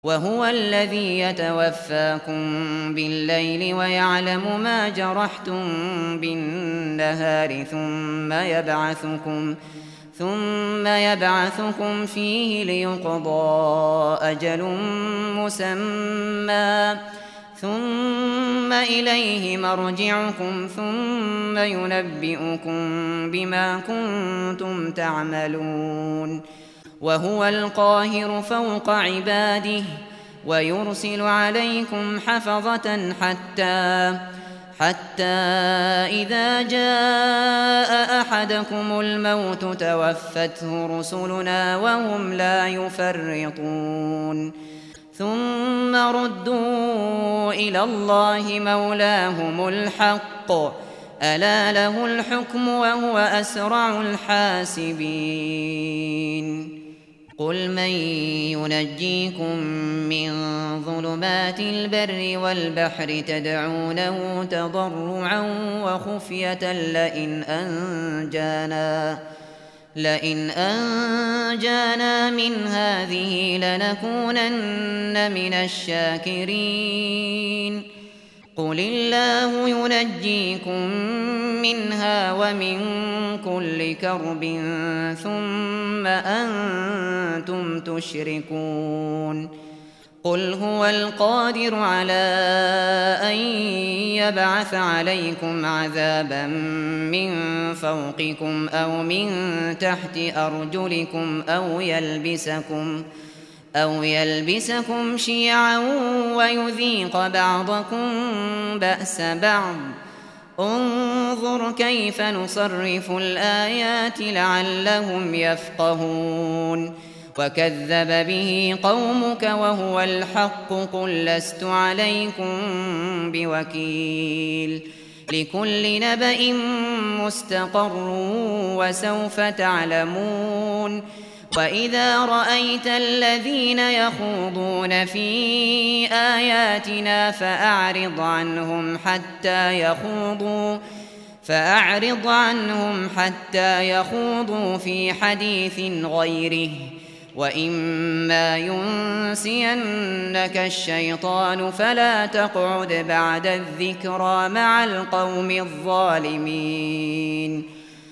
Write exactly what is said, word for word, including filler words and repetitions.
وهو الذي يتوفاكم بالليل ويعلم ما جرحتم بالنهار ثم يبعثكم ثم يبعثكم فيه ليقضى أجل مسمى ثم إليه مرجعكم ثم ينبئكم بما كنتم تعملون. وهو القاهر فوق عباده ويرسل عليكم حفظة حتى حتى إذا جاء أحدكم الموت توفته رسلنا وهم لا يفرطون ثم ردوا إلى الله مولاهم الحق ألا له الحكم وهو أسرع الحاسبين. قل من ينجيكم من ظلمات البر والبحر تدعونه تضرعا وخفية لئن أنجانا لئن أنجانا من هذه لنكونن من الشاكرين. قل الله ينجيكم منها ومن كل كرب ثم أنتم تشركون. قل هو القادر على أن يبعث عليكم عذابا من فوقكم أو من تحت أرجلكم أو يلبسكم أو يلبسكم شيعا ويذيق بعضكم بأس بعض. انظر كيف نصرف الآيات لعلهم يفقهون. وكذب به قومك وهو الحق قل لست عليكم بوكيل. لكل نبأ مستقر وسوف تعلمون. وإذا رأيت الذين يخوضون في آياتنا فأعرض عنهم حتى يخوضوا فأعرض عنهم حتى يخوضوا في حديث غيره وإما ينسينك الشيطان فلا تقعد بعد الذكرى مع القوم الظالمين.